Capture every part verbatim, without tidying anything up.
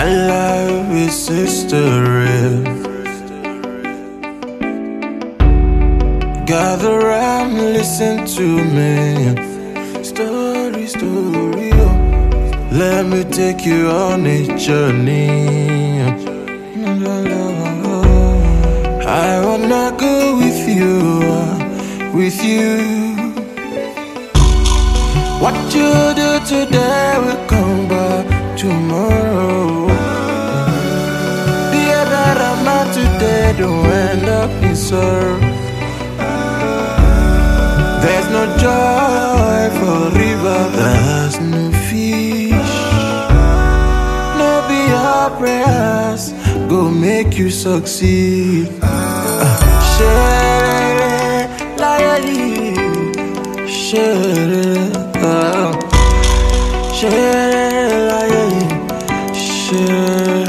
My life is history. Gather round, listen to me. Story, story, oh. Let me take you on a journey. I wanna go with you, with you. What you do today will come back tomorrow. Be a better man today, don't end up in sorrow. There's no joy for river, there's no fish. No be your prayers go make you succeed. Share, like share, share, like share.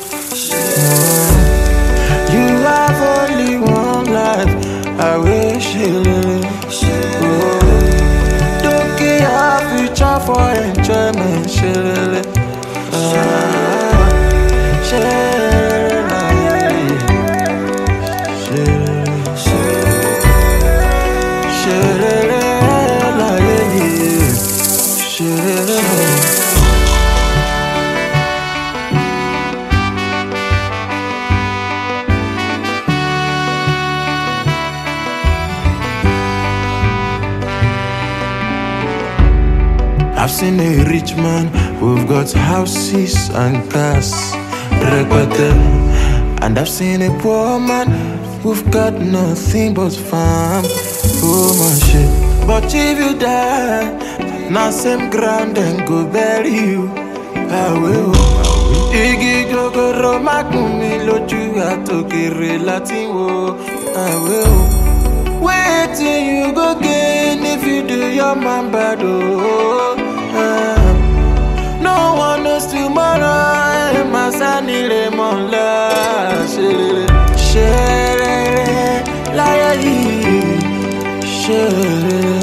You have only one life. I wish it. Don't give up, future for enjoyment. Share, share. I've seen a rich man who've got houses and cars, and I've seen a poor man who've got nothing but farm. Oh my shit. But if you die, now same ground and go bury you. I will. Igi gogoro makumi loju atokere latiwo. I will. Wait till you go gain if you do your man bad. Oh. No one knows tomorrow. Masani le monla. Shere, shere, layi. Shere,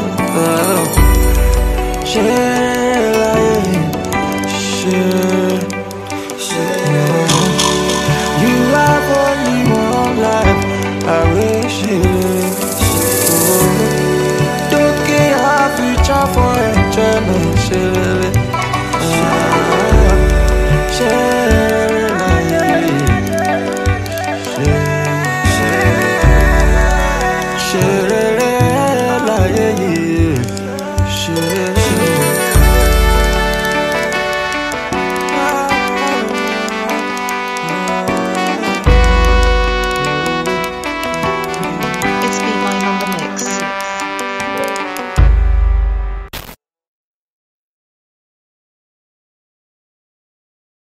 shere, layi. Shere, shere. You have only one life. I wish it. Don't get happy, for enjoyment. Share.